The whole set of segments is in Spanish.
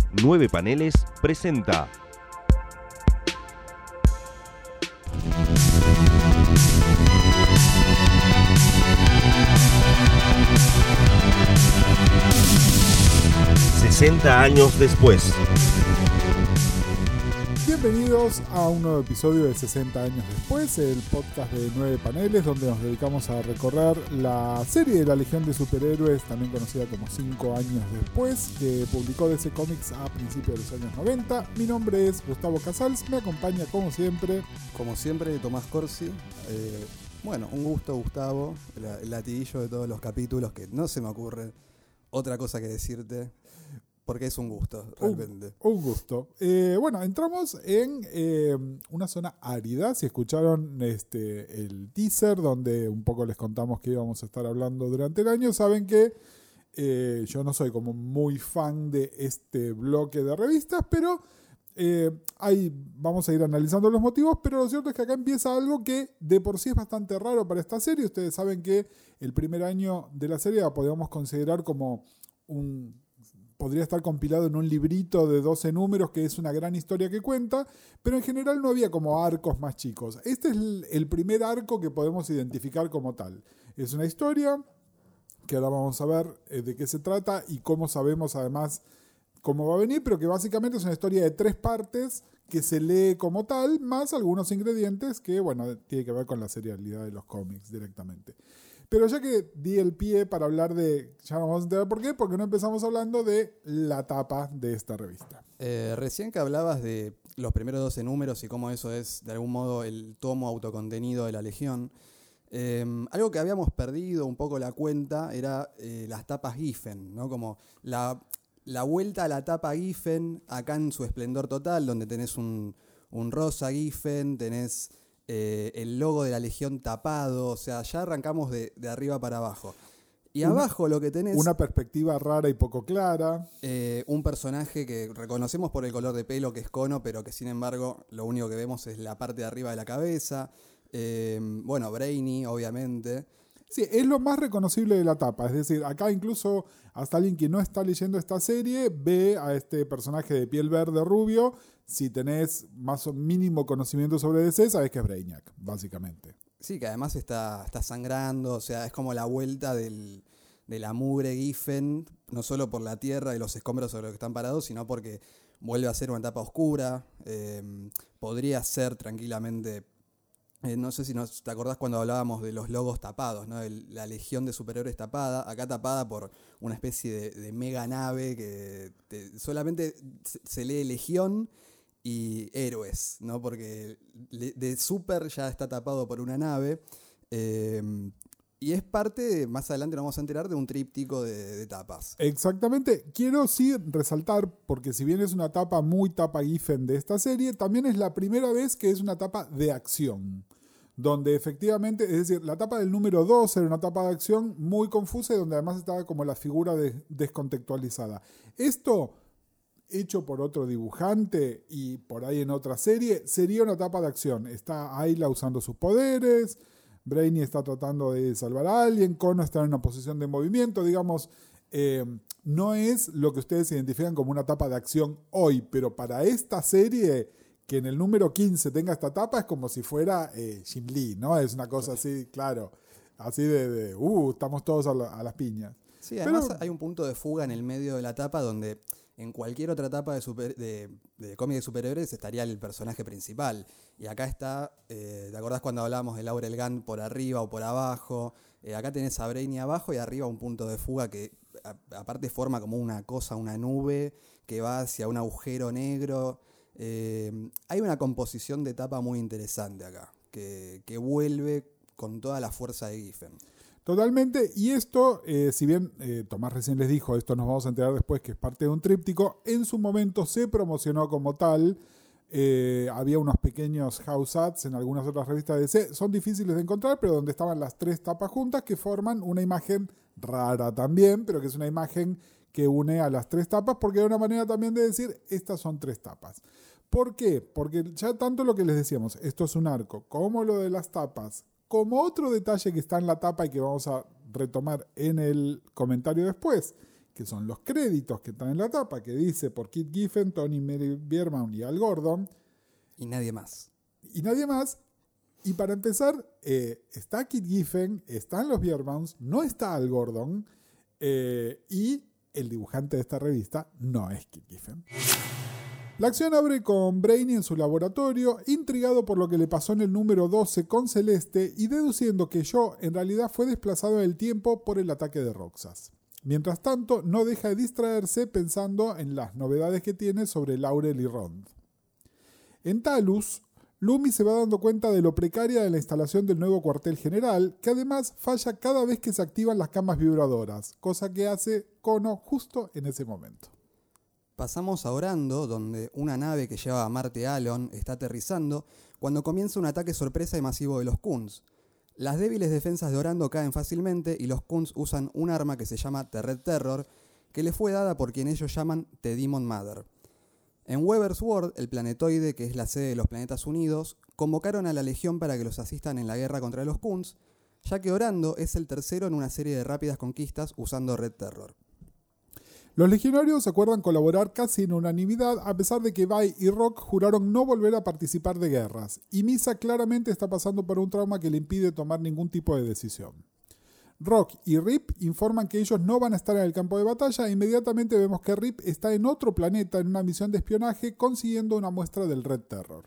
9 Paneles presenta «60 años después». Bienvenidos a un nuevo episodio de 60 años después, el podcast de 9 Paneles, donde nos dedicamos a recorrer la serie de la Legión de Superhéroes, también conocida como 5 años después, que publicó DC Comics a principios de los años 90. Mi nombre es Gustavo Casals, me acompaña como siempre Tomás Corsi. Bueno, un gusto, Gustavo, el latiguillo de todos los capítulos, que no se me ocurre otra cosa que decirte, porque es un gusto, realmente. Un gusto. Bueno, entramos en una zona árida. Si escucharon el teaser, donde un poco les contamos que íbamos a estar hablando durante el año, saben que yo no soy como muy fan de este bloque de revistas, pero ahí vamos a ir analizando los motivos. Pero lo cierto es que acá empieza algo que de por sí es bastante raro para esta serie. Ustedes saben que el primer año de la serie la podríamos considerar como podría estar compilado en un librito de 12 números, que es una gran historia que cuenta, pero en general no había como arcos más chicos. Este es el primer arco que podemos identificar como tal. Es una historia que ahora vamos a ver de qué se trata y cómo sabemos además cómo va a venir, pero que básicamente es una historia de 3 partes que se lee como tal, más algunos ingredientes que, bueno, tiene que ver con la serialidad de los cómics directamente. Pero ya que di el pie para hablar de... Ya nos vamos a enterar por qué, porque no empezamos hablando de la tapa de esta revista. Recién que hablabas de los primeros 12 números y cómo eso es, de algún modo, el tomo autocontenido de la Legión, algo que habíamos perdido un poco la cuenta era las tapas Giffen, ¿no? Como la vuelta a la tapa Giffen acá en su esplendor total, donde tenés un rosa Giffen, tenés... el logo de la Legión tapado, o sea, ya arrancamos de arriba para abajo. Y abajo lo que tenés... Una perspectiva rara y poco clara. Un personaje que reconocemos por el color de pelo, que es Cono, pero que sin embargo lo único que vemos es la parte de arriba de la cabeza. Bueno, Brainy, obviamente. Sí, es lo más reconocible de la tapa. Es decir, acá incluso hasta alguien que no está leyendo esta serie ve a este personaje de piel verde rubio. Si tenés más o mínimo conocimiento sobre DC, sabés que es Brainiac, básicamente. Sí, que además está sangrando, o sea, es como la vuelta de la mugre Giffen, no solo por la tierra y los escombros sobre los que están parados, sino porque vuelve a ser una etapa oscura. Podría ser tranquilamente... no sé si te acordás cuando hablábamos de los logos tapados, ¿no? La Legión de Superhéroes tapada, acá tapada por una especie de mega nave que solamente se lee Legión y Héroes, ¿no? Porque de Super ya está tapado por una nave, y es parte, más adelante nos vamos a enterar, de un tríptico de tapas. Exactamente. Quiero sí resaltar, porque si bien es una tapa muy tapa Giffen de esta serie, también es la primera vez que es una tapa de acción. Donde efectivamente, es decir, la tapa del número 2 era una tapa de acción muy confusa y donde además estaba como la figura descontextualizada. Esto, hecho por otro dibujante y por ahí en otra serie, sería una tapa de acción. Está Ayla usando sus poderes, Brainy está tratando de salvar a alguien, Cono está en una posición de movimiento, digamos, no es lo que ustedes identifican como una tapa de acción hoy, pero para esta serie, que en el número 15 tenga esta tapa, es como si fuera Jim Lee, ¿no? Es una cosa así, claro, así estamos todos a las piñas. Sí, además hay un punto de fuga en el medio de la tapa donde... En cualquier otra etapa de cómic de superhéroes estaría el personaje principal. Y acá está, ¿te acordás cuando hablábamos de Laurel Gunn por arriba o por abajo? Acá tenés a Brainy abajo y arriba un punto de fuga que aparte forma como una cosa, una nube que va hacia un agujero negro. Hay una composición de etapa muy interesante acá, que vuelve con toda la fuerza de Giffen. Totalmente, y esto, si bien Tomás recién les dijo, esto nos vamos a enterar después que es parte de un tríptico, en su momento se promocionó como tal, había unos pequeños house ads en algunas otras revistas de DC, son difíciles de encontrar, pero donde estaban las 3 tapas juntas que forman una imagen rara también, pero que es una imagen que une a las 3 tapas, porque es una manera también de decir, estas son 3 tapas. ¿Por qué? Porque ya tanto lo que les decíamos, esto es un arco, como lo de las tapas, como otro detalle que está en la tapa y que vamos a retomar en el comentario después, que son los créditos que están en la tapa, que dice por Kit Giffen, Tony Mary Bierman y Al Gordon. Y nadie más. Y nadie más. Y para empezar, está Kit Giffen, están los Biermans, no está Al Gordon, y el dibujante de esta revista no es Kit Giffen. La acción abre con Brainy en su laboratorio, intrigado por lo que le pasó en el número 12 con Celeste y deduciendo que Joe en realidad fue desplazado en el tiempo por el ataque de Roxas. Mientras tanto, no deja de distraerse pensando en las novedades que tiene sobre Laurel y Rond. En Talus, Loomis se va dando cuenta de lo precaria de la instalación del nuevo cuartel general, que además falla cada vez que se activan las camas vibradoras, cosa que hace Kono justo en ese momento. Pasamos a Orando, donde una nave que lleva a Marte Alon está aterrizando cuando comienza un ataque sorpresa y masivo de los Khunds. Las débiles defensas de Orando caen fácilmente y los Khunds usan un arma que se llama The Red Terror, que le fue dada por quien ellos llaman The Demon Mother. En Weber's World, el planetoide, que es la sede de los Planetas Unidos, convocaron a la Legión para que los asistan en la guerra contra los Khunds, ya que Orando es el tercero en una serie de rápidas conquistas usando Red Terror. Los legionarios acuerdan colaborar casi en unanimidad a pesar de que Vi y Rock juraron no volver a participar de guerras, y Misa claramente está pasando por un trauma que le impide tomar ningún tipo de decisión. Rock y Rip informan que ellos no van a estar en el campo de batalla e inmediatamente vemos que Rip está en otro planeta en una misión de espionaje consiguiendo una muestra del Red Terror.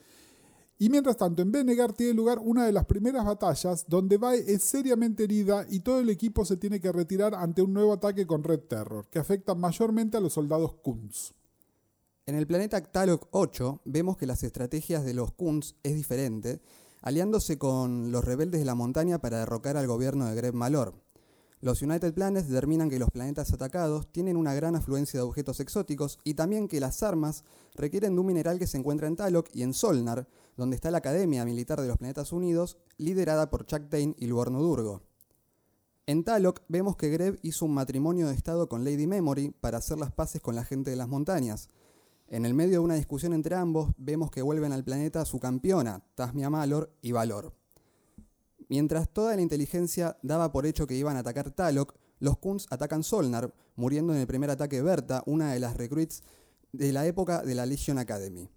Y mientras tanto, en Venegar tiene lugar una de las primeras batallas donde Vi es seriamente herida y todo el equipo se tiene que retirar ante un nuevo ataque con Red Terror, que afecta mayormente a los soldados Khunds. En el planeta Talok 8 vemos que las estrategias de los Khunds es diferente, aliándose con los rebeldes de la montaña para derrocar al gobierno de Greb Malor. Los United Planets determinan que los planetas atacados tienen una gran afluencia de objetos exóticos y también que las armas requieren de un mineral que se encuentra en Talok y en Solnar, donde está la Academia Militar de los Planetas Unidos, liderada por Chuck Dane y Luorno Durgo. En Talok vemos que Greb hizo un matrimonio de estado con Lady Memory para hacer las paces con la gente de las montañas. En el medio de una discusión entre ambos, vemos que vuelven al planeta su campeona, Tasmia Malor y Valor. Mientras toda la inteligencia daba por hecho que iban a atacar Talok, los Khunds atacan Solnar, muriendo en el primer ataque Berta, una de las recruits de la época de la Legion Academy.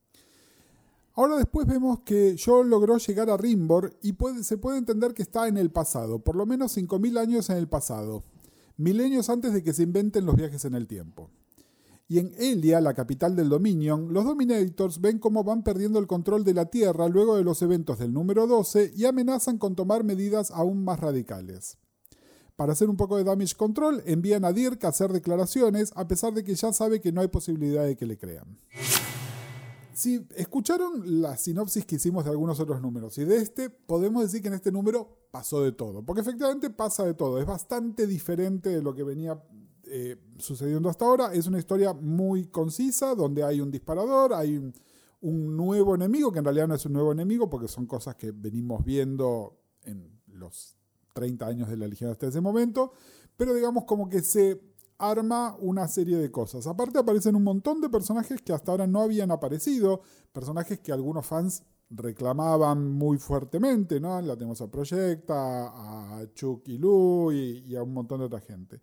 Ahora después vemos que Joe logró llegar a Rimbor y se puede entender que está en el pasado, por lo menos 5000 años en el pasado, milenios antes de que se inventen los viajes en el tiempo. Y en Elia, la capital del Dominion, los Dominators ven cómo van perdiendo el control de la Tierra luego de los eventos del número 12 y amenazan con tomar medidas aún más radicales. Para hacer un poco de damage control, envían a Dirk a hacer declaraciones, a pesar de que ya sabe que no hay posibilidad de que le crean. Si escucharon la sinopsis que hicimos de algunos otros números y de este, podemos decir que en este número pasó de todo, porque efectivamente pasa de todo, es bastante diferente de lo que venía sucediendo hasta ahora. Es una historia muy concisa, donde hay un disparador, hay un nuevo enemigo, que en realidad no es un nuevo enemigo, porque son cosas que venimos viendo en los 30 años de la Legión hasta ese momento, pero digamos como que se arma una serie de cosas. Aparte aparecen un montón de personajes que hasta ahora no habían aparecido, personajes que algunos fans reclamaban muy fuertemente, ¿no? La tenemos a Projecta, a Chuck y Lou y a un montón de otra gente.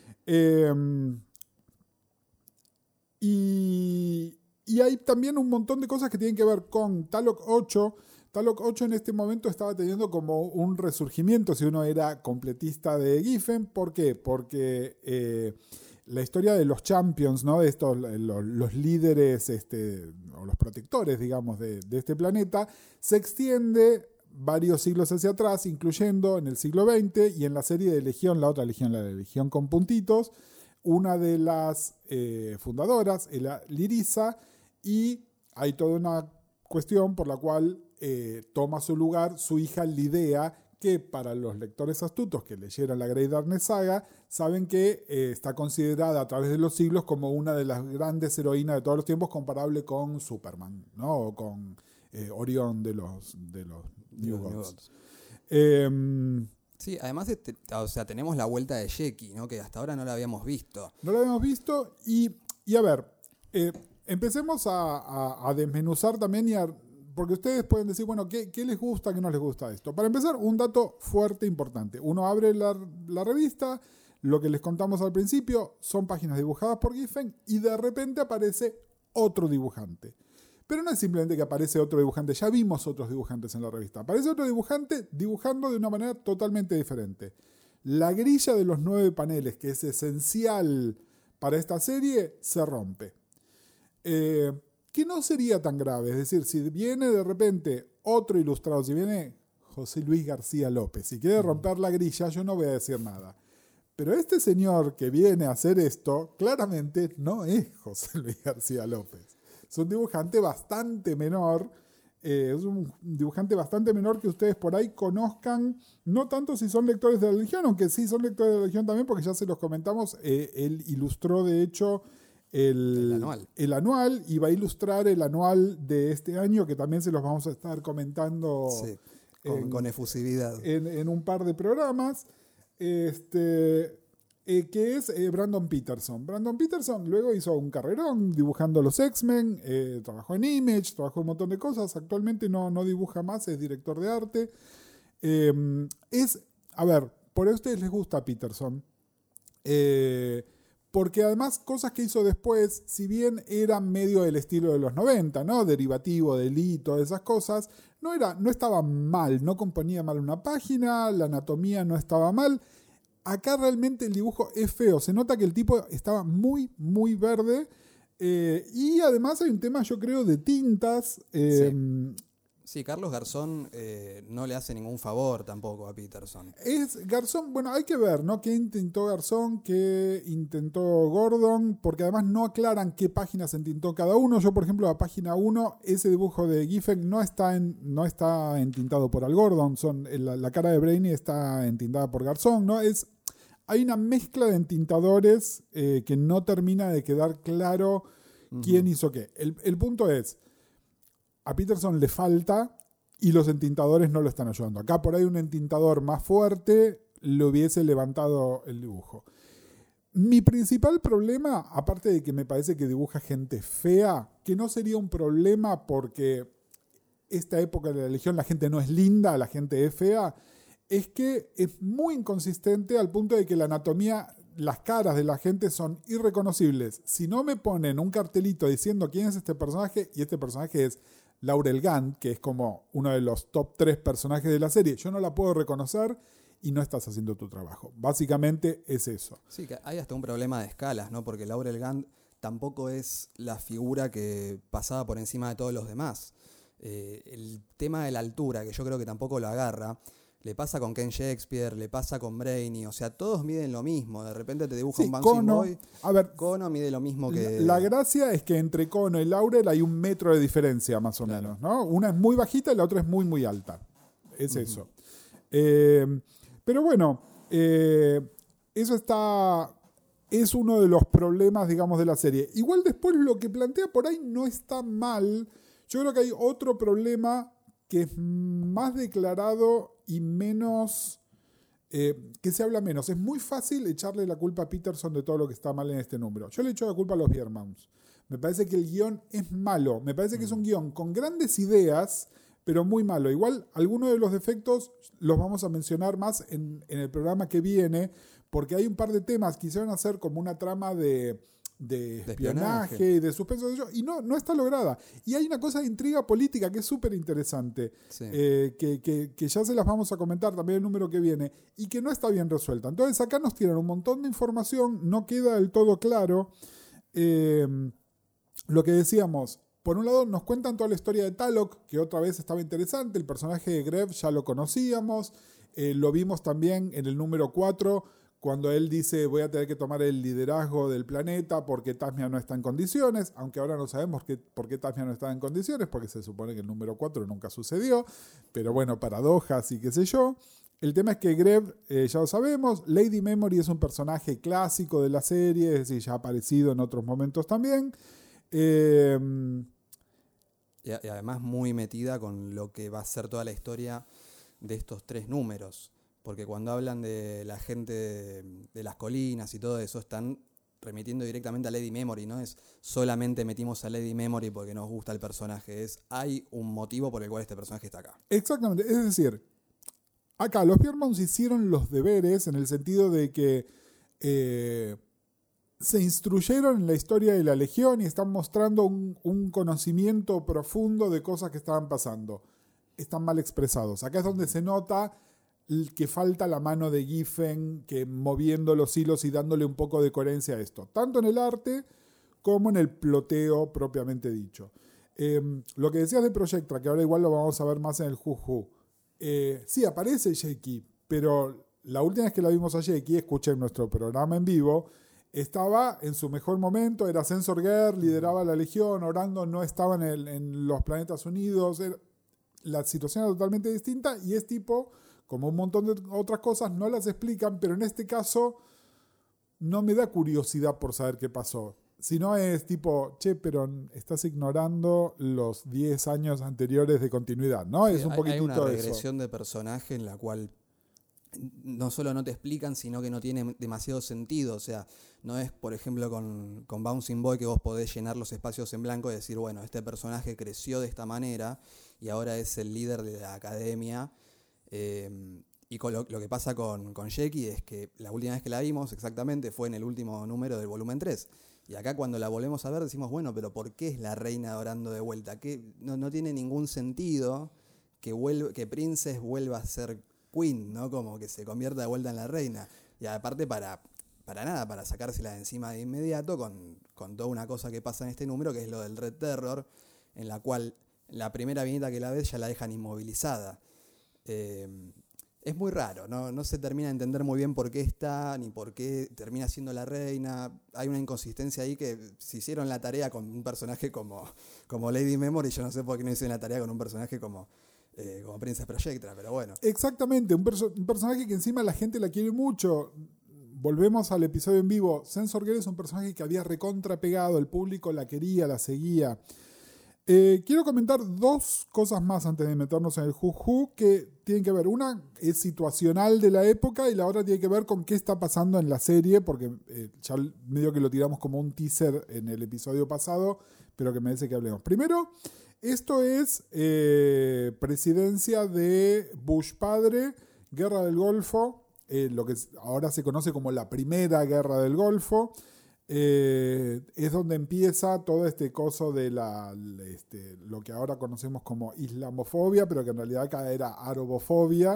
Y hay también un montón de cosas que tienen que ver con Talok 8. Talok 8 en este momento estaba teniendo como un resurgimiento si uno era completista de Giffen. ¿Por qué? Porque la historia de los champions, ¿no? De estos, los líderes o los protectores, digamos, de este planeta, se extiende varios siglos hacia atrás, incluyendo en el siglo XX y en la serie de Legión, la otra Legión, la de Legión con puntitos, una de las fundadoras, Lyrissa, y hay toda una cuestión por la cual toma su lugar su hija Lidea, que para los lectores astutos que leyeron la Great Darkness Saga, saben que está considerada a través de los siglos como una de las grandes heroínas de todos los tiempos, comparable con Superman, ¿no? O con Orión de los New Gods. Sí, además tenemos la vuelta de Jeki, ¿no? Que hasta ahora no la habíamos visto. No la habíamos visto y a ver, empecemos a desmenuzar también porque ustedes pueden decir, bueno, ¿qué les gusta, qué no les gusta esto? Para empezar, un dato fuerte, importante. Uno abre la revista, lo que les contamos al principio son páginas dibujadas por Giffen y de repente aparece otro dibujante. Pero no es simplemente que aparece otro dibujante, ya vimos otros dibujantes en la revista. Aparece otro dibujante dibujando de una manera totalmente diferente. La grilla de los 9 paneles, que es esencial para esta serie, se rompe. Que no sería tan grave, es decir, si viene de repente otro ilustrado, si viene José Luis García López, si quiere romper la grilla, yo no voy a decir nada. Pero este señor que viene a hacer esto, claramente no es José Luis García López. Es un dibujante bastante menor, que ustedes por ahí conozcan, no tanto si son lectores de la Legión, aunque sí son lectores de la Legión también, porque ya se los comentamos, él ilustró de hecho el anual y va a ilustrar el anual de este año, que también se los vamos a estar comentando con efusividad en un par de programas. Que es Brandon Peterson. Brandon Peterson luego hizo un carrerón dibujando los X-Men, trabajó en Image, trabajó un montón de cosas, actualmente no dibuja más, es director de arte. Por eso a ustedes les gusta Peterson, porque además cosas que hizo después, si bien eran medio del estilo de los 90, ¿no? Derivativo, delito, esas cosas, no estaba mal, no componía mal una página, la anatomía no estaba mal. Acá realmente el dibujo es feo, se nota que el tipo estaba muy, muy verde, y además hay un tema, yo creo, de tintas. Sí, Carlos Garzón no le hace ningún favor tampoco a Peterson. Es Garzón, bueno, hay que ver, ¿no? ¿Qué intentó Garzón? ¿Qué intentó Gordon? Porque además no aclaran qué páginas entintó cada uno. Yo, por ejemplo, la página 1, ese dibujo de Giffen no está entintado por Al Gordon. La cara de Brainy está entintada por Garzón, ¿no? Hay una mezcla de entintadores que no termina de quedar claro quién hizo qué. El punto es, a Peterson le falta y los entintadores no lo están ayudando. Acá por ahí un entintador más fuerte le hubiese levantado el dibujo. Mi principal problema, aparte de que me parece que dibuja gente fea, que no sería un problema porque esta época de la Legión la gente no es linda, la gente es fea, es que es muy inconsistente al punto de que la anatomía, las caras de la gente son irreconocibles. Si no me ponen un cartelito diciendo quién es este personaje, y este personaje es Laurel Gant, que es como uno de los top 3 personajes de la serie, yo no la puedo reconocer y no estás haciendo tu trabajo. Básicamente es eso. Sí, que hay hasta un problema de escalas, ¿no? Porque Laurel Gant tampoco es la figura que pasaba por encima de todos los demás. El tema de la altura, que yo creo que tampoco lo agarra, le pasa con Ken Shakespeare, le pasa con Brainy, o sea, todos miden lo mismo. De repente te dibuja un Bouncing Boy. A ver, Cono mide lo mismo que... La gracia es que entre Cono y Laurel hay 1 metro de diferencia, más o menos, ¿no? Una es muy bajita y la otra es muy, muy alta. Es eso. Pero bueno, eso es uno de los problemas, digamos, de la serie. Igual después lo que plantea por ahí no está mal. Yo creo que hay otro problema que es más declarado y menos, que se habla menos. Es muy fácil echarle la culpa a Peterson de todo lo que está mal en este número. Yo le echo la culpa a los Biermans. Me parece que el guión es malo. Me parece que es un guión con grandes ideas, pero muy malo. Igual, algunos de los defectos los vamos a mencionar más en el programa que viene, porque hay un par de temas que quisieron hacer como una trama de espionaje y de suspenso de ello, y no está lograda. Y hay una cosa de intriga política que es súper interesante, Sí. que ya se las vamos a comentar también el número que viene, y que no está bien resuelta. Entonces acá nos tiran un montón de información, no queda del todo claro. Lo que decíamos, por un lado nos cuentan toda la historia de Talok, que otra vez estaba interesante, el personaje de Greb ya lo conocíamos, lo vimos también en el número 4, cuando él dice voy a tener que tomar el liderazgo del planeta porque Tasmia no está en condiciones, aunque ahora no sabemos por qué Tasmia no está en condiciones, porque se supone que el número 4 nunca sucedió, pero bueno, paradojas y qué sé yo. El tema es que Greb, ya lo sabemos, Lady Memory es un personaje clásico de la serie, es decir, ya ha aparecido en otros momentos también. Y además muy metida con lo que va a ser toda la historia de estos 3 números. Porque cuando hablan de la gente de las colinas y todo eso, están remitiendo directamente a Lady Memory. No es solamente metimos a Lady Memory porque nos gusta el personaje. Hay un motivo por el cual este personaje está acá. Exactamente. Es decir, acá los Biermans hicieron los deberes en el sentido de que se instruyeron en la historia de la Legión y están mostrando un conocimiento profundo de cosas que estaban pasando. Están mal expresados. Acá es donde se nota que falta la mano de Giffen, que moviendo los hilos y dándole un poco de coherencia a esto, tanto en el arte como en el ploteo propiamente dicho. Lo que decías de Projectra, que ahora igual lo vamos a ver más en el Who. Sí, aparece Jackie, pero la última vez que la vimos a Jackie, escuché nuestro programa en vivo, estaba en su mejor momento, era Censor Girl, lideraba la Legión, Orando no estaba en los Planetas Unidos, la situación era totalmente distinta y es tipo, como un montón de otras cosas, no las explican, pero en este caso no me da curiosidad por saber qué pasó. Si no es tipo, che, pero estás ignorando los 10 años anteriores de continuidad, ¿no? Sí, es un poquitito hay una eso. regresión de personaje en la cual no solo no te explican, sino que no tiene demasiado sentido. O sea, no es, por ejemplo, con Bouncing Boy que vos podés llenar los espacios en blanco y decir, bueno, este personaje creció de esta manera y ahora es el líder de la academia. Y con lo que pasa con Jackie es que la última vez que la vimos exactamente fue en el último número del volumen 3. Y acá cuando la volvemos a ver decimos, bueno, pero ¿por qué es la reina Orando de vuelta? No tiene ningún sentido que Princess vuelva a ser Queen, ¿no? Como que se convierta de vuelta en la reina. Y aparte para sacársela de encima de inmediato con toda una cosa que pasa en este número, que es lo del Red Terror, en la cual la primera viñeta que la ves ya la dejan inmovilizada. Es muy raro, no se termina de entender muy bien por qué está, ni por qué termina siendo la reina. Hay una inconsistencia ahí que si hicieron la tarea con un personaje como Lady Memory, yo no sé por qué no hicieron la tarea con un personaje como Princess Projectra, pero bueno. Exactamente, un personaje que encima la gente la quiere mucho. Volvemos al episodio en vivo. Censor Girl es un personaje que había recontra pegado, el público la quería, la seguía. Quiero comentar dos cosas más antes de meternos en el Who que tienen que ver. Una es situacional de la época y la otra tiene que ver con qué está pasando en la serie, porque ya medio que lo tiramos como un teaser en el episodio pasado, pero que merece que hablemos. Primero, esto es presidencia de Bush padre, Guerra del Golfo, lo que ahora se conoce como la Primera Guerra del Golfo. Es donde empieza todo este coso de lo que ahora conocemos como islamofobia, pero que en realidad acá era arabofobia.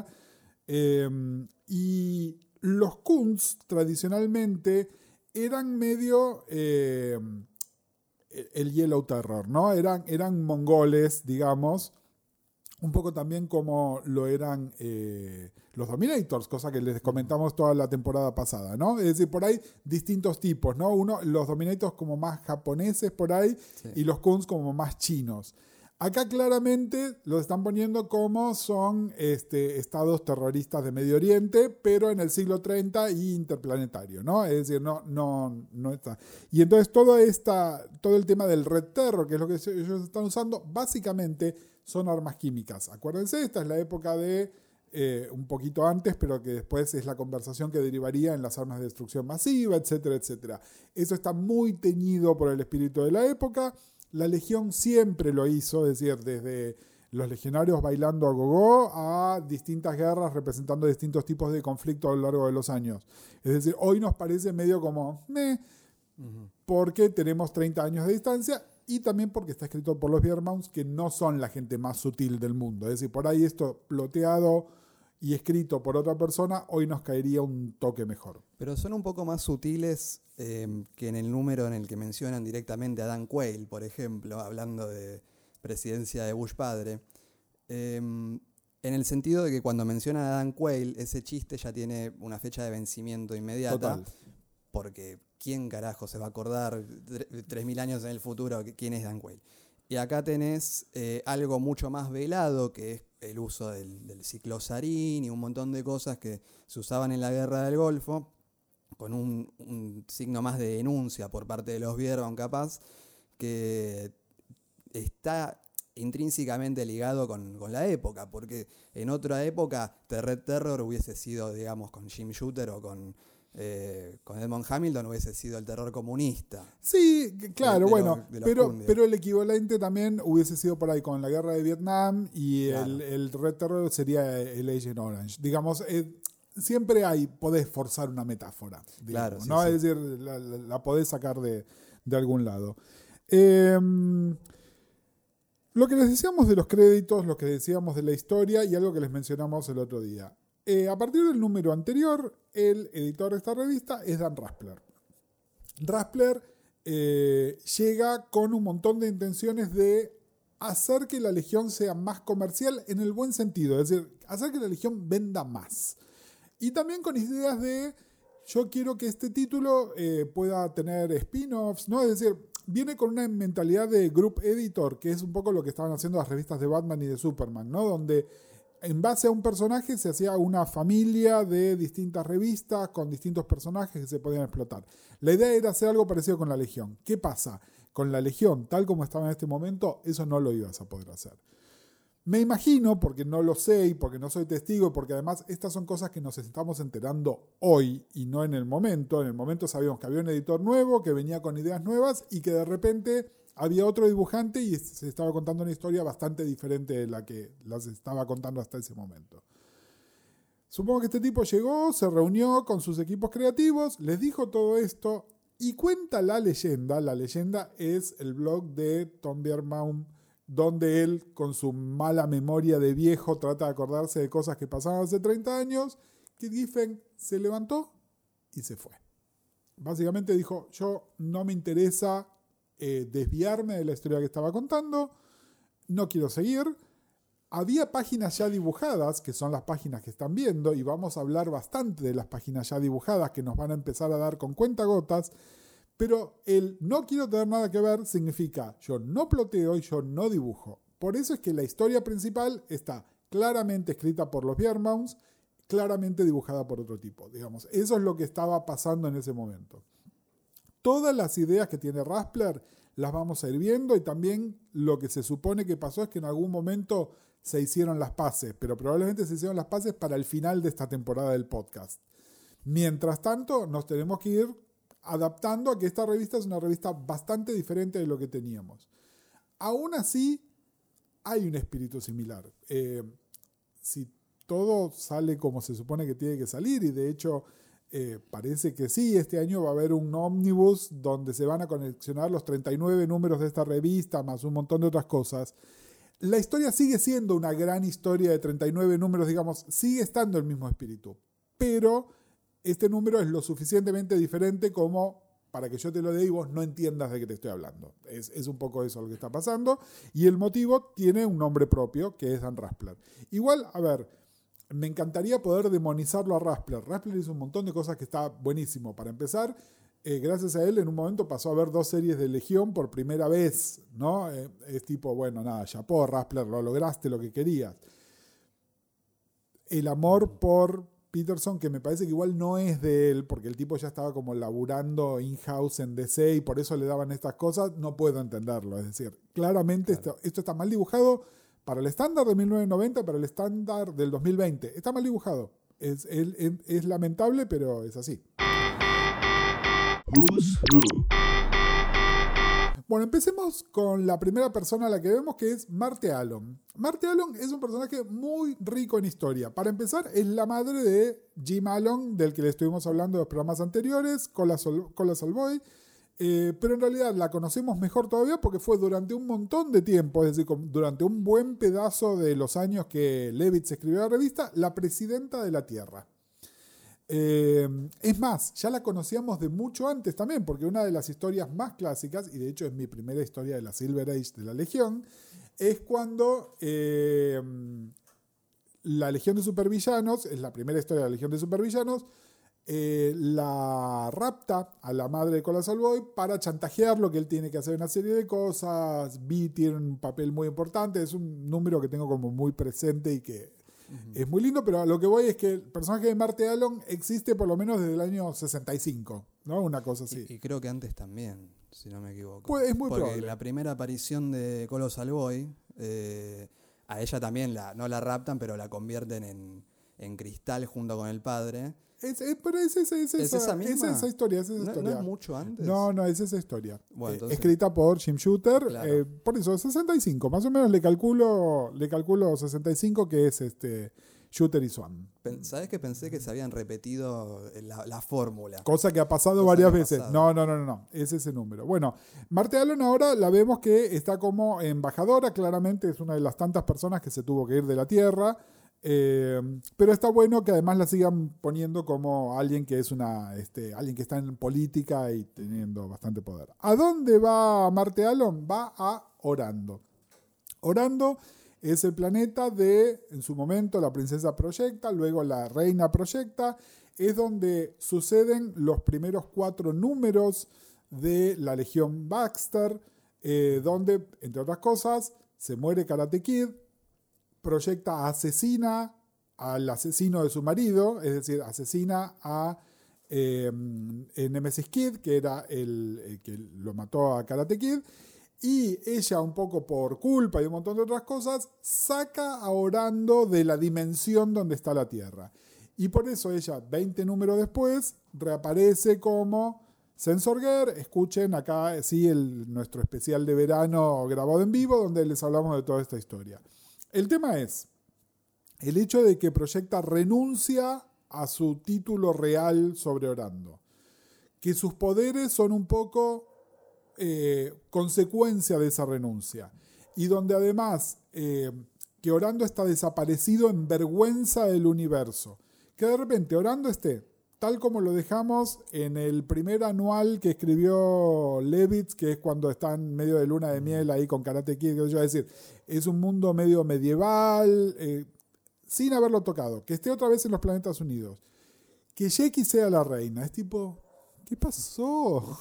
Y los Khunds tradicionalmente eran medio el Yellow Terror, ¿no? Eran mongoles, digamos, un poco también como lo eran los Dominators, cosa que les comentamos toda la temporada pasada, ¿no? Es decir, por ahí distintos tipos, ¿no? Los Dominators como más japoneses por ahí, sí, y los Khunds como más chinos. Acá claramente los están poniendo como son estados terroristas de Medio Oriente, pero en el siglo 30 y interplanetario, ¿no? Es decir, no está. Y entonces todo el tema del Red Terror, que es lo que ellos están usando, básicamente son armas químicas. Acuérdense, esta es la época de un poquito antes, pero que después es la conversación que derivaría en las armas de destrucción masiva, etcétera, etcétera. Eso está muy teñido por el espíritu de la época. La Legión siempre lo hizo, es decir, desde los legionarios bailando a gogó a distintas guerras representando distintos tipos de conflictos a lo largo de los años. Es decir, hoy nos parece medio como porque tenemos 30 años de distancia y también porque está escrito por los Biermaus, que no son la gente más sutil del mundo. Es decir, por ahí esto ploteado y escrito por otra persona, hoy nos caería un toque mejor. Pero son un poco más sutiles que en el número en el que mencionan directamente a Dan Quayle, por ejemplo, hablando de presidencia de Bush padre. En el sentido de que cuando mencionan a Dan Quayle, ese chiste ya tiene una fecha de vencimiento inmediata. Total. Porque ¿quién carajo se va a acordar 3.000 años en el futuro quién es Dan Quayle? Y acá tenés algo mucho más velado, que es el uso del ciclosarín y un montón de cosas que se usaban en la Guerra del Golfo, con un signo más de denuncia por parte de los Bierbaum, capaz, que está intrínsecamente ligado con la época, porque en otra época The Red Terror hubiese sido, digamos, con Jim Shooter o con Edmond Hamilton hubiese sido el terror comunista. Sí, claro, pero el equivalente también hubiese sido por ahí con la guerra de Vietnam y claro, el Red Terror sería el Agent Orange. Digamos, siempre podés forzar una metáfora, digamos, Claro, sí, ¿no? sí. Es decir, la podés sacar de algún lado. Lo que les decíamos de los créditos, lo que decíamos de la historia y algo que les mencionamos el otro día. A partir del número anterior, el editor de esta revista es Dan Raspler. Raspler llega con un montón de intenciones de hacer que la Legión sea más comercial en el buen sentido, es decir, hacer que la Legión venda más. Y también con ideas de, yo quiero que este título pueda tener spin-offs, ¿no? Es decir, viene con una mentalidad de group editor, que es un poco lo que estaban haciendo las revistas de Batman y de Superman, ¿no? Donde en base a un personaje se hacía una familia de distintas revistas con distintos personajes que se podían explotar. La idea era hacer algo parecido con la Legión. ¿Qué pasa? Con la Legión, tal como estaba en este momento, eso no lo ibas a poder hacer. Me imagino, porque no lo sé y porque no soy testigo, porque además estas son cosas que nos estamos enterando hoy y no en el momento. En el momento sabíamos que había un editor nuevo, que venía con ideas nuevas y que de repente había otro dibujante y se estaba contando una historia bastante diferente de la que las estaba contando hasta ese momento. Supongo que este tipo llegó, se reunió con sus equipos creativos, les dijo todo esto y cuenta la leyenda es el blog de Tom Bierbaum, donde él, con su mala memoria de viejo, trata de acordarse de cosas que pasaban hace 30 años, que Giffen se levantó y se fue. Básicamente dijo, yo no me interesa desviarme de la historia que estaba contando, no quiero seguir. Había páginas ya dibujadas, que son las páginas que están viendo, y vamos a hablar bastante de las páginas ya dibujadas que nos van a empezar a dar con cuentagotas, pero el no quiero tener nada que ver significa yo no ploteo y yo no dibujo. Por eso es que la historia principal está claramente escrita por los Bierbaums, claramente dibujada por otro tipo. Digamos, eso es lo que estaba pasando en ese momento. Todas las ideas que tiene Raspler las vamos a ir viendo y también lo que se supone que pasó es que en algún momento se hicieron las paces, pero probablemente se hicieron las paces para el final de esta temporada del podcast. Mientras tanto, nos tenemos que ir adaptando a que esta revista es una revista bastante diferente de lo que teníamos. Aún así, hay un espíritu similar. Si todo sale como se supone que tiene que salir, y de hecho parece que sí, este año va a haber un ómnibus donde se van a coleccionar los 39 números de esta revista, más un montón de otras cosas. La historia sigue siendo una gran historia de 39 números, digamos, sigue estando el mismo espíritu, pero este número es lo suficientemente diferente como para que yo te lo dé y vos no entiendas de qué te estoy hablando. Es un poco eso lo que está pasando, y el motivo tiene un nombre propio, que es Dan Raspler. Igual, a ver, me encantaría poder demonizarlo a Raspler. Raspler hizo un montón de cosas que está buenísimo. Para empezar, gracias a él, en un momento pasó a ver 2 series de Legión por primera vez, ¿no? Es tipo, bueno, nada, chapó, Raspler, lo lograste lo que querías. El amor por Peterson, que me parece que igual no es de él, porque el tipo ya estaba como laburando in-house en DC y por eso le daban estas cosas, no puedo entenderlo. Es decir, claramente claro, esto está mal dibujado para el estándar de 1990, para el estándar del 2020. Está mal dibujado. Es lamentable, pero es así. Who's Who. Bueno, empecemos con la primera persona a la que vemos, que es Marty Allen. Marty Allen es un personaje muy rico en historia. Para empezar, es la madre de Jim Allen, del que le estuvimos hablando en los programas anteriores, Colossal Boy. Pero en realidad la conocemos mejor todavía porque fue durante un montón de tiempo, es decir, durante un buen pedazo de los años que Levitz escribió la revista, la presidenta de la Tierra. Es más, ya la conocíamos de mucho antes también, porque una de las historias más clásicas, y de hecho es mi primera historia de la Silver Age de la Legión, es cuando la Legión de Supervillanos, es la primera historia de la Legión de Supervillanos, la rapta a la madre de Colossal Boy para chantajearlo, que él tiene que hacer una serie de cosas. Vi tiene un papel muy importante, es un número que tengo como muy presente y que es muy lindo, pero a lo que voy es que el personaje de Marty Allen existe por lo menos desde el año 65, ¿no? Una cosa así. Y creo que antes también, si no me equivoco. Pues es muy porque probable. La primera aparición de Colossal Boy, a ella también no la raptan, pero la convierten en cristal junto con el padre. Pero es esa misma. Es esa historia, es esa historia. ¿No es mucho antes? No, es esa historia. Bueno, entonces, escrita por Jim Shooter. Claro. Por eso, 65. Más o menos le calculo 65, que es Shooter y Swan. ¿Sabés que pensé que se habían repetido la fórmula? Cosa que ha pasado varias veces. No. Es ese número. Bueno, Marte Allen ahora la vemos que está como embajadora. Claramente es una de las tantas personas que se tuvo que ir de la Tierra. Pero está bueno que además la sigan poniendo como alguien que es alguien que está en política y teniendo bastante poder. ¿A dónde va Marte Allen? Va a Orando. Orando es el planeta en su momento, la princesa Proyecta, luego la reina Proyecta. Es donde suceden los primeros 4 números de la Legión Baxter, donde, entre otras cosas, se muere Karate Kid. Proyecta asesina al asesino de su marido, es decir, asesina a Nemesis Kid, que era el que lo mató a Karate Kid. Y ella, un poco por culpa y un montón de otras cosas, saca a Orando de la dimensión donde está la Tierra. Y por eso ella, 20 números después, reaparece como Sensor Gear. Escuchen acá sí nuestro especial de verano grabado en vivo, donde les hablamos de toda esta historia. El tema es el hecho de que Proyecta renuncia a su título real sobre Orando. Que sus poderes son un poco consecuencia de esa renuncia, y donde además que Orando está desaparecido en vergüenza del universo, que de repente Orando esté tal como lo dejamos en el primer anual que escribió Levitz, que es cuando están medio de luna de miel ahí con Karate Kid, es decir, es un mundo medio medieval, sin haberlo tocado, que esté otra vez en los planetas unidos, que Jackie sea la reina, es tipo, ¿qué pasó?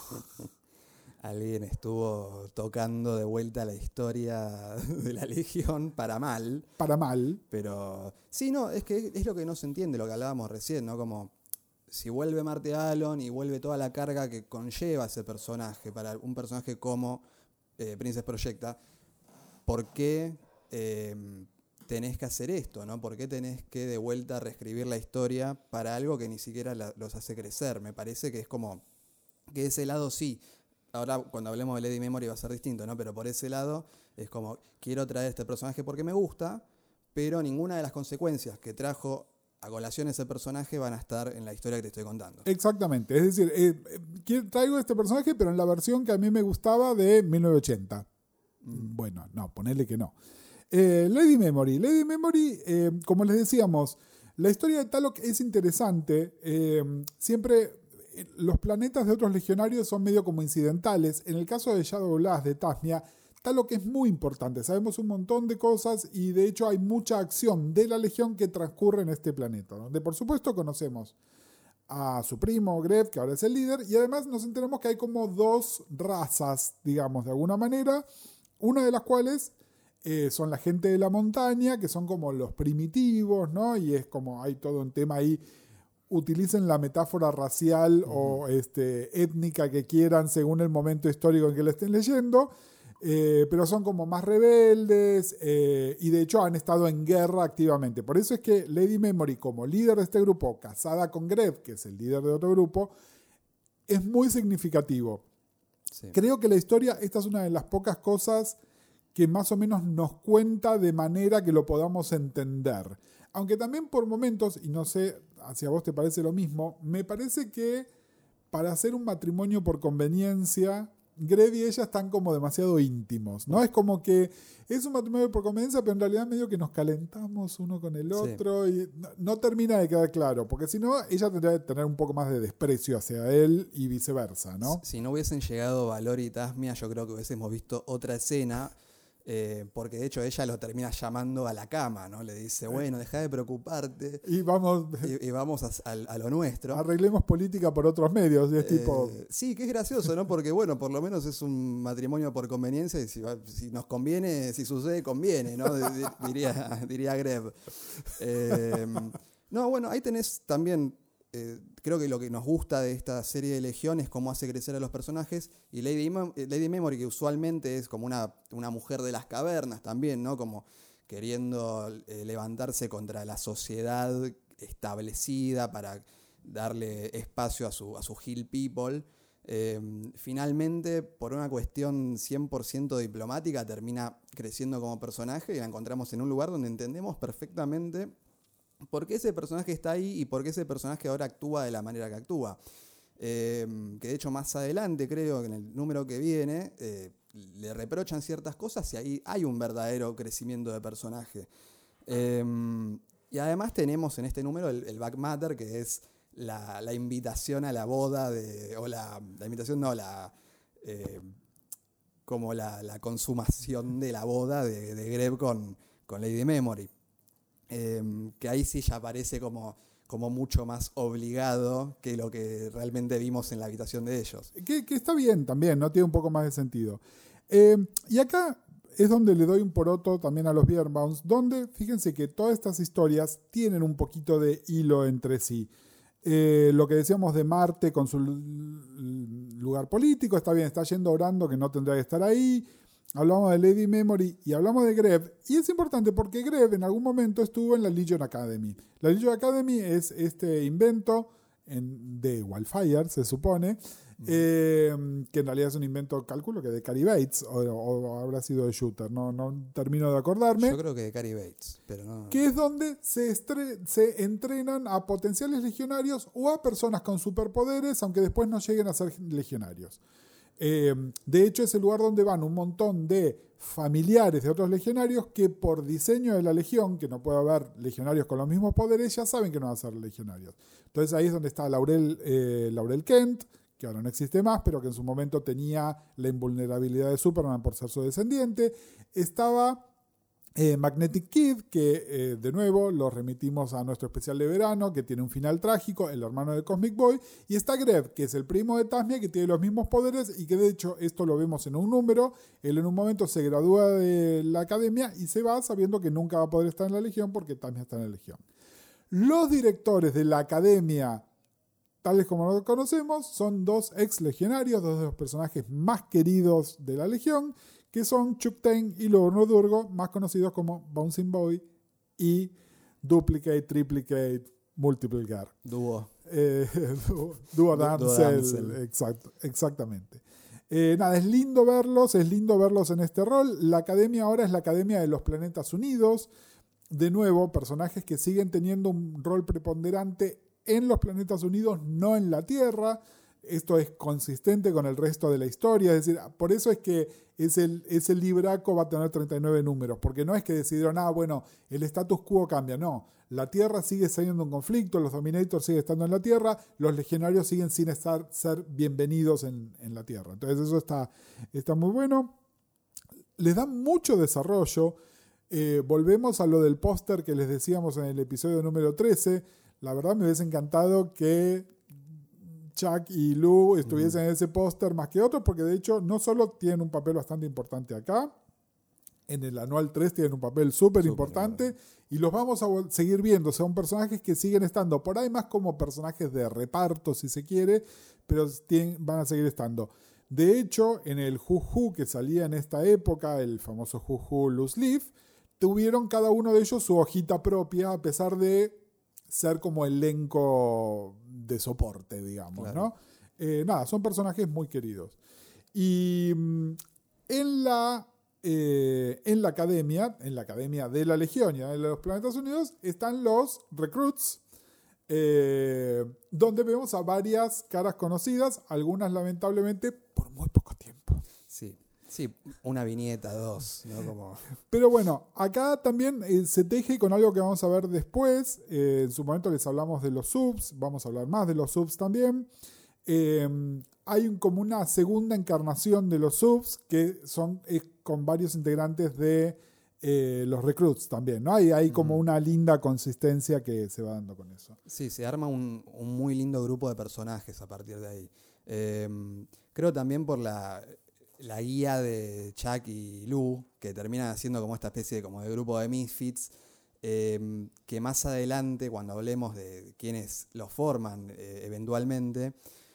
Alguien estuvo tocando de vuelta la historia de la Legión para mal. Para mal. Pero sí, no, es que es lo que no se entiende, lo que hablábamos recién, ¿no? Como si vuelve Marte Allen y vuelve toda la carga que conlleva ese personaje, para un personaje como Princess Proyecta, ¿por qué tenés que hacer esto, ¿no? ¿Por qué tenés que de vuelta reescribir la historia para algo que ni siquiera los hace crecer? Me parece que es como que ese lado sí. Ahora, cuando hablemos de Lady Memory va a ser distinto, ¿no? Pero por ese lado es como, quiero traer este personaje porque me gusta, pero ninguna de las consecuencias que trajo a colación ese personaje van a estar en la historia que te estoy contando. Exactamente. Es decir, traigo este personaje, pero en la versión que a mí me gustaba de 1980. Bueno, no, ponele que no. Lady Memory. Lady Memory, como les decíamos, la historia de Talok es interesante. Siempre los planetas de otros legionarios son medio como incidentales. En el caso de Shadow Glass, de Tasmia, Talok es muy importante. Sabemos un montón de cosas y de hecho hay mucha acción de la Legión que transcurre en este planeta, donde por supuesto conocemos a su primo Gref, que ahora es el líder, y además nos enteramos que hay como 2 razas, digamos, de alguna manera, una de las cuales son la gente de la montaña, que son como los primitivos, ¿no? Y es como hay todo un tema ahí. Utilicen la metáfora racial o étnica que quieran según el momento histórico en que la estén leyendo, pero son como más rebeldes y de hecho han estado en guerra activamente. Por eso es que Lady Memory, como líder de este grupo, casada con Gref, que es el líder de otro grupo, es muy significativo. Sí. Creo que la historia, esta es una de las pocas cosas que más o menos nos cuenta de manera que lo podamos entender. Aunque también por momentos, y no sé si a vos te parece lo mismo, me parece que para hacer un matrimonio por conveniencia, Gref y ella están como demasiado íntimos, ¿no? Es como que es un matrimonio por conveniencia, pero en realidad medio que nos calentamos uno con el otro, sí. Y no termina de quedar claro, porque si no, ella tendría que tener un poco más de desprecio hacia él y viceversa, ¿no? Si no hubiesen llegado Valor y Tasmia, yo creo que hubiésemos visto otra escena. Porque de hecho ella lo termina llamando a la cama, ¿no? Le dice, bueno, deja de preocuparte y vamos a lo nuestro. Arreglemos política por otros medios. Y es tipo... Sí, que es gracioso, ¿no? Porque bueno, por lo menos es un matrimonio por conveniencia y si nos conviene, si sucede, conviene, ¿no? diría Gref. No, bueno, ahí tenés también... creo que lo que nos gusta de esta serie de Legión es cómo hace crecer a los personajes, y Lady Memory, que usualmente es como una mujer de las cavernas también, ¿no? Como queriendo levantarse contra la sociedad establecida para darle espacio a su Hill People. Finalmente, por una cuestión 100% diplomática, termina creciendo como personaje y la encontramos en un lugar donde entendemos perfectamente por qué ese personaje está ahí y por qué ese personaje ahora actúa de la manera que actúa. Que de hecho más adelante, creo que en el número que viene, le reprochan ciertas cosas y ahí hay un verdadero crecimiento de personaje. Y además tenemos en este número el back matter, que es la invitación a la boda, o la invitación, no, como la consumación de la boda de Greb con Lady Memory. Que ahí sí ya parece como mucho más obligado que lo que realmente vimos en la habitación de ellos. Que está bien también, ¿no? Tiene un poco más de sentido. Y acá es donde le doy un poroto también a los Birnbaums, donde fíjense que todas estas historias tienen un poquito de hilo entre sí. Lo que decíamos de Marte con su lugar político, está bien, está yendo orando que no tendría que estar ahí. Hablamos de Lady Memory y hablamos de Greb. Y es importante porque Greb en algún momento estuvo en la Legion Academy. La Legion Academy es este invento de Wildfire, se supone, que en realidad es un invento, calculo que de Cary Bates, o habrá sido de Shooter, no termino de acordarme. Yo creo que de Cary Bates, pero no. Que es donde se entrenan a potenciales legionarios o a personas con superpoderes, aunque después no lleguen a ser legionarios. De hecho, es el lugar donde van un montón de familiares de otros legionarios que por diseño de la legión, que no puede haber legionarios con los mismos poderes, ya saben que no van a ser legionarios. Entonces ahí es donde está Laurel Kent, que ahora no existe más, pero que en su momento tenía la invulnerabilidad de Superman por ser su descendiente. Estaba Magnetic Kid, que de nuevo lo remitimos a nuestro especial de verano, que tiene un final trágico, el hermano de Cosmic Boy. Y está Greb, que es el primo de Tasmia, que tiene los mismos poderes y que de hecho esto lo vemos en un número. Él en un momento se gradúa de la academia y se va sabiendo que nunca va a poder estar en la legión porque Tasmia está en la legión. Los directores de la academia, tales como lo conocemos, son dos ex legionarios, dos de los personajes más queridos de la legión, que son Chuck Tane y Lorno Durgo, más conocidos como Bouncing Boy y Duplicate, Triplicate, Multiple Gar. Dúo. Dúo Damsel. Exactamente. Es lindo verlos en este rol. La academia ahora es la Academia de los Planetas Unidos. De nuevo, personajes que siguen teniendo un rol preponderante en los Planetas Unidos, no en la Tierra. Esto es consistente con el resto de la historia, es decir, por eso es que ese libraco va a tener 39 números, porque no es que decidieron, bueno, el status quo cambia, no, la Tierra sigue siendo un conflicto, los Dominators siguen estando en la Tierra, los legionarios siguen sin ser bienvenidos en la Tierra. Entonces eso está muy bueno, les dan mucho desarrollo. Volvemos a lo del póster que les decíamos en el episodio número 13, la verdad me hubiese encantado que Chuck y Lou estuviesen en ese póster más que otros, porque de hecho no solo tienen un papel bastante importante acá, en el anual 3 tienen un papel súper importante y los vamos a seguir viendo. Son personajes que siguen estando por ahí más como personajes de reparto, si se quiere, pero van a seguir estando. De hecho, en el Who que salía en esta época, el famoso Who Loose Leaf, tuvieron cada uno de ellos su hojita propia, a pesar de ser como elenco de soporte, digamos, claro. ¿No? Son personajes muy queridos. Y en la academia de la Legión y de los Planetas Unidos, están los recruits, donde vemos a varias caras conocidas, algunas lamentablemente por muy poco tiempo. Sí, una viñeta, dos, ¿no? Pero bueno, acá también se teje con algo que vamos a ver después. En su momento les hablamos de los subs, vamos a hablar más de los subs también. Hay como una segunda encarnación de los subs que son con varios integrantes de los recruits también, ¿no? Hay como una linda consistencia que se va dando con eso. Sí, se arma un muy lindo grupo de personajes a partir de ahí. Creo también por la guía de Chuck y Lou, que terminan haciendo como esta especie de grupo de misfits, que más adelante, cuando hablemos de quiénes los forman eventualmente,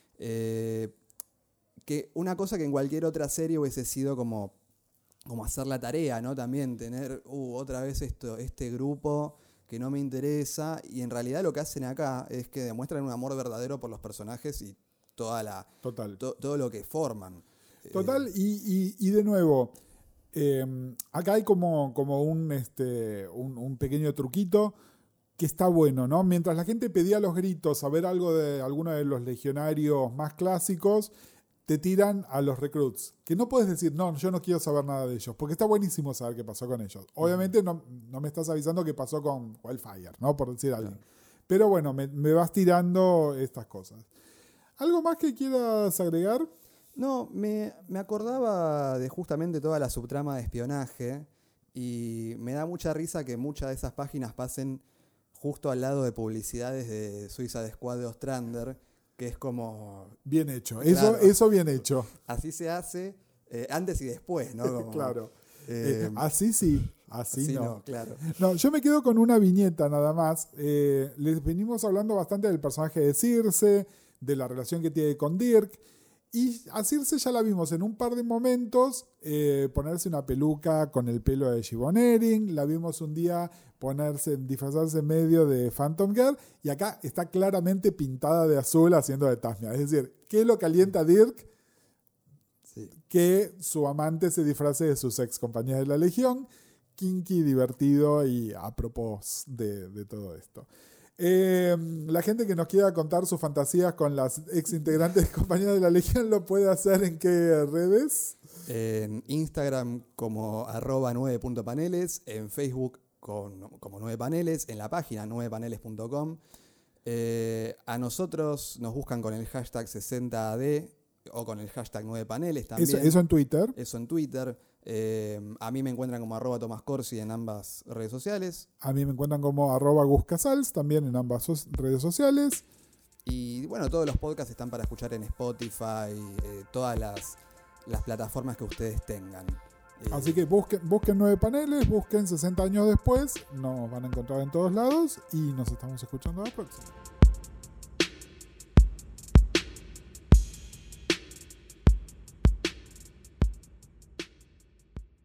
que una cosa que en cualquier otra serie hubiese sido como hacer la tarea, ¿no? También tener otra vez este grupo que no me interesa, y en realidad lo que hacen acá es que demuestran un amor verdadero por los personajes y todo lo que forman. Total, y de nuevo, acá hay como un pequeño truquito que está bueno, ¿no? Mientras la gente pedía a los gritos saber algo de alguno de los legionarios más clásicos, te tiran a los recruits. Que no puedes decir, no, yo no quiero saber nada de ellos, porque está buenísimo saber qué pasó con ellos. Obviamente no me estás avisando qué pasó con Wildfire, ¿no? Por decir algo. Claro. Pero bueno, me vas tirando estas cosas. ¿Algo más que quieras agregar? No, me acordaba de justamente toda la subtrama de espionaje y me da mucha risa que muchas de esas páginas pasen justo al lado de publicidades de Suicide Squad de Ostrander, que es como... Bien hecho, Claro. eso bien hecho. Así se hace antes y después, ¿no? Como, Claro. así Así sí, así no. claro. No, yo me quedo con una viñeta nada más. Les venimos hablando bastante del personaje de Circe, de la relación que tiene con Dirk. Y a Circe ya la vimos en un par de momentos ponerse una peluca con el pelo de Gibbon Erin. La vimos un día disfrazarse en medio de Phantom Girl. Y acá está claramente pintada de azul haciendo de Tasmia. Es decir, ¿qué lo calienta a Dirk? Sí. Que su amante se disfrace de sus ex compañías de la Legión. Kinky, divertido y a propósito de todo esto. La gente que nos quiera contar sus fantasías con las ex integrantes de compañías de la Legión lo puede hacer ¿en qué redes? En Instagram como @9.paneles, en Facebook como 9paneles, en la página 9paneles.com. A nosotros nos buscan con el hashtag 60AD o con el hashtag 9paneles también. Eso en Twitter. Eso en Twitter. A mí me encuentran como @TomasCorsi en ambas redes sociales. A mí me encuentran como @GusCasals también en ambas redes sociales. Y bueno, todos los podcasts están para escuchar en Spotify, todas las plataformas que ustedes tengan. Así que busquen 9 paneles, busquen 60 años después, nos van a encontrar en todos lados y nos estamos escuchando la próxima.